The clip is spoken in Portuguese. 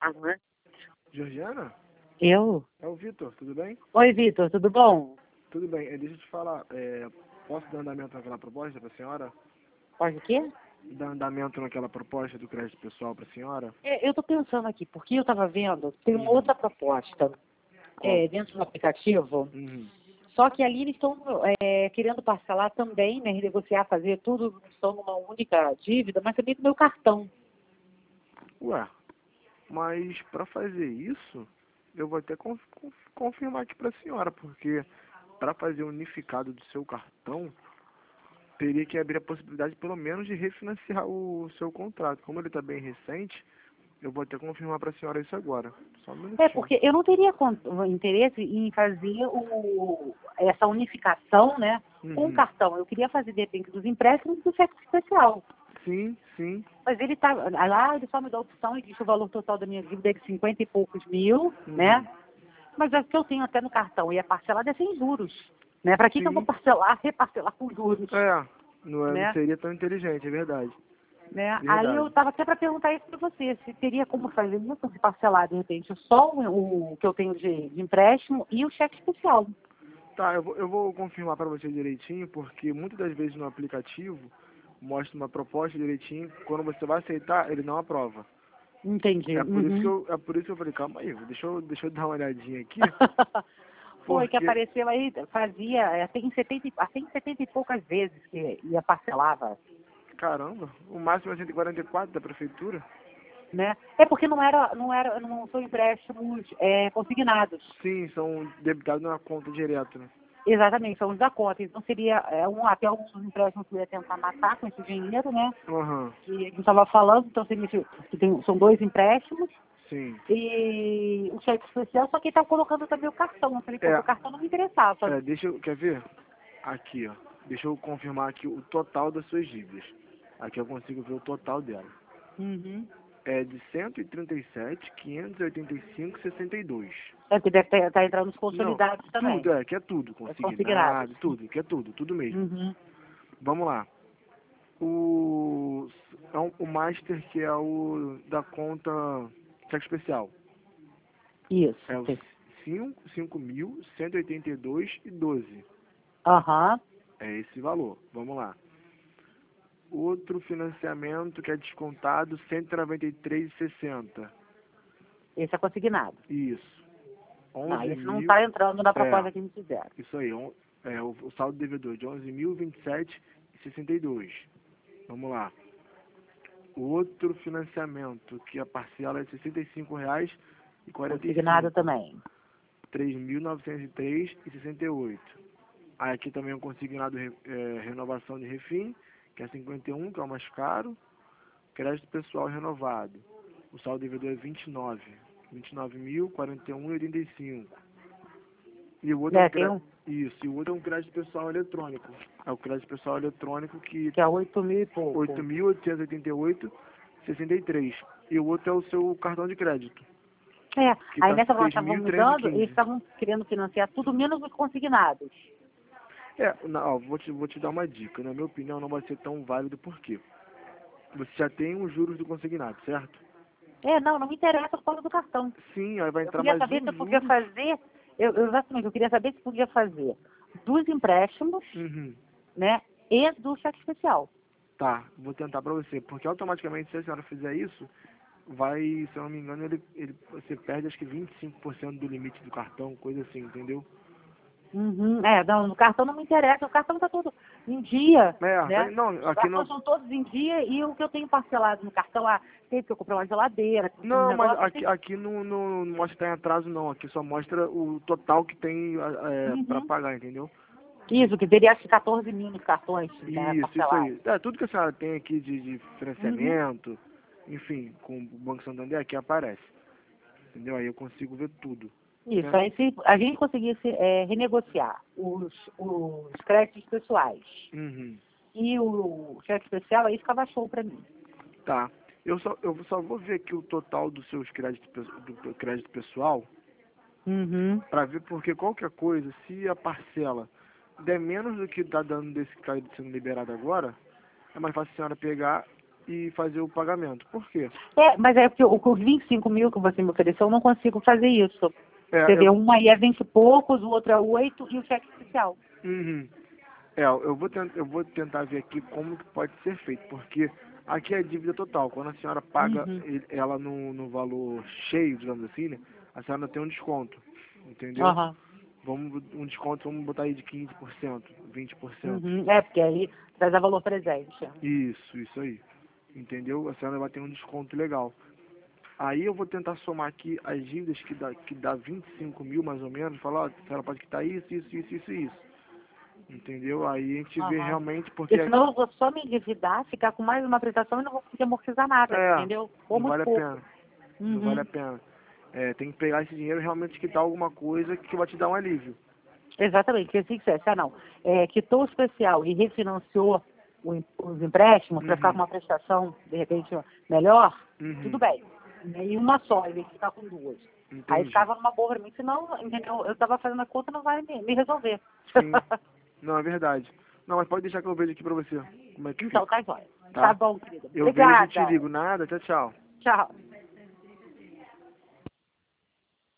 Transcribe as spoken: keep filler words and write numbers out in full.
Aham. Georgiana? Eu? É o Vitor, tudo bem? Oi, Vitor, tudo bom? Tudo bem. Eh, Deixa eu te falar, é, posso dar andamento naquela proposta para a senhora? Pode o quê? Dar andamento naquela proposta do crédito pessoal para a senhora? É, eu tô pensando aqui, porque eu tava vendo, tem uma Uhum. outra proposta Qual? é, dentro do aplicativo, Uhum. só que ali eles estão é, querendo parcelar também, né, renegociar, fazer tudo, estão numa única dívida, mas também com o meu cartão. Ué, mas para fazer isso, eu vou até conf- conf- confirmar aqui para a senhora, porque para fazer o unificado do seu cartão, teria que abrir a possibilidade pelo menos de refinanciar o seu contrato. Como ele está bem recente, eu vou até confirmar para a senhora isso agora. Só um É, minutinho. porque eu não teria con- interesse em fazer o, essa unificação, né, com o Uhum. cartão. Eu queria fazer, de repente, dos empréstimos do cheque especial. Sim, sim. Mas ele tá, lá ele só me dá a opção e diz que o valor total da minha dívida é de cinquenta e poucos mil, né? Uhum. Mas é que eu tenho até no cartão e é parcelado é sem juros, né? Para que que eu vou Sim. parcelar, reparcelar com juros, É, não, é, não né? seria tão inteligente, é verdade. né? Aí eu Verdade. estava até para perguntar isso para você, se teria como fazer isso, se parcelar de repente só o, o que eu tenho de, de empréstimo e o cheque especial. Tá, eu vou, eu vou confirmar para você direitinho, porque muitas das vezes no aplicativo mostra uma proposta direitinho, quando você vai aceitar, ele não aprova. Entendi. É por isso que Uhum. eu, é por isso que eu falei, calma aí, deixa eu, deixa eu dar uma olhadinha aqui, Foi que porque, apareceu aí, fazia, é, tem setenta, e- até em setenta e poucas vezes que ia parcelava, caramba, o máximo é cento e quarenta e quatro da prefeitura. né? É porque não era, não era, não são empréstimos é, consignados. Sim, são debitados na conta direto, né? Exatamente, são os da conta. Então seria é, um, até alguns empréstimos que eu ia tentar matar com esse dinheiro, né? Aham, Que a gente estava falando, então significa que tem, são dois empréstimos sim. e o cheque especial, só que ele estava colocando também o cartão. Eu falei, pô, É, o cartão não me interessava. é, deixa eu, quer ver? Aqui, ó, deixa eu confirmar aqui o total das suas dívidas. Aqui eu consigo ver o total dela. Uhum. É de cento e trinta e sete, quinhentos e oitenta e cinco, sessenta e dois. É que deve estar entrando nos Não, consolidados também, tudo, é, que é tudo, os consignados. consignado, tudo, que é tudo, tudo mesmo. Uhum. Vamos lá. O, é um- o master que é o da conta cheque especial. É Isso. o cinco mil cento e oitenta e dois e doze. Aham. É esse valor. Vamos lá. Outro financiamento que é descontado cento e noventa e três e sessenta. Esse é consignado. Isso. Não, onze esse não mil. está entrando na É, proposta que me fizeram. isso aí. on- É, o, o saldo devedor de onze mil e vinte e sete e sessenta e dois. Vamos lá. O outro financiamento que a parcela é de sessenta e cinco reais e quarenta e Consignado cinco. também. três mil novecentos e três e sessenta e oito. Aí aqui também é um consignado re- é, renovação de refim, que é cinquenta e um, que é o mais caro. Crédito pessoal renovado. O saldo devedor é vinte e nove. vinte e nove mil, quarenta e um e oitenta e cinco. E o outro é um É, tem crédito. um Isso, e o outro é um crédito pessoal eletrônico. É o crédito pessoal eletrônico que que é oito mil e pouco. oito mil oitocentos e oitenta e oito e sessenta e três. E o outro é o seu cartão de crédito, É, que aí está nessa nós seis estavam mil e trezentos e mudando, eles quinze. estavam querendo financiar tudo menos os consignados. É, não, ó, vou te, vou te dar uma dica. Na minha opinião, não vai ser tão válido por quê? Você já tem os juros do consignado, certo? É, não, não me interessa por causa do cartão. Sim, aí vai Eu entrar queria mais saber se um eu podia juros. fazer, eu, eu- exatamente, eu queria saber se podia fazer dos empréstimos, Uhum. né, e do cheque especial. Tá, vou tentar pra você, porque automaticamente se a senhora fizer isso, vai, se eu não me engano, ele, ele, você perde acho que vinte e cinco por cento do limite do cartão, coisa assim, entendeu? Uhum. É, não, no cartão não me interessa, o cartão está todo em dia, É, tá- né? não, Os aqui cartões não, são todos em dia e o que eu tenho parcelado no cartão lá, teve que eu comprei uma geladeira, um não, mas negócio aqui, assim. aqui não, não mostra que tá em atraso não, aqui só mostra o total que tem é, pra Uhum. pagar, entendeu? Isso, que teria acho que quatorze mil nos cartões, né, Isso, isso parcelados. aí. É, tudo que a senhora tem aqui de, de Uhum. financiamento, enfim, com o Banco Santander aqui aparece, entendeu? Aí eu consigo ver tudo, Isso, né? aí se a gente conseguisse é, renegociar os, os créditos pessoais Uhum. e o cheque especial, aí ficava show para mim. Tá. Eu só, eu só vou ver aqui o total dos seus créditos, pe- do crédito pessoal, Uhum. para ver porque qualquer coisa, se a parcela der menos do que tá dando desse que tá sendo liberado agora, é mais fácil a senhora pegar e fazer o pagamento. Por quê? É, mas é porque o- os vinte e cinco mil que você me ofereceu, eu não consigo fazer isso. É, Você vê, eu, um aí é vinte e poucos, o outro é oito e o cheque especial. uhum. É, eu vou, tent, eu vou tentar ver aqui como que pode ser feito, porque aqui é a dívida total. Quando a senhora paga Uhum. ele- ela no, no valor cheio, digamos assim, né, a senhora não tem um desconto, entendeu? Aham. Vamos, um desconto, vamos botar aí de quinze por cento, vinte por cento. Uhum. É, porque aí traz a valor presente. Isso, isso aí. Entendeu? A senhora vai ter um desconto legal. Aí eu vou tentar somar aqui as dívidas que dá, que dá vinte e cinco mil mais ou menos, falar, ó, a senhora pode quitar isso, isso, isso, isso e isso. Entendeu? Aí a gente vê Aham. realmente porque Porque senão eu vou só me endividar, ficar com mais uma prestação e não vou conseguir amortizar nada, é, entendeu? Ou não muito vale a pouco. pena. Não vale a Uhum. pena. É, tem que pegar esse dinheiro e realmente quitar alguma coisa que vai te dar um alívio. Exatamente, porque se dissesse, ah não, é, quitou o especial e refinanciou o em- os empréstimos para ficar com Uhum. uma prestação, de repente, melhor, tudo Uhum. bem. E uma só, em vez de ficar com duas. Aí Entendi. ficava numa boa pra mim, senão, entendeu? Eu estava fazendo a conta, não vai me, me resolver. Sim. Não, é verdade. Não, mas pode deixar que eu vejo aqui pra você como é que Então, fica. tá jóia. Tá Tá? bom, querida. Eu vejo e te Obrigada. ligo. Nada, tchau, tchau. Tchau.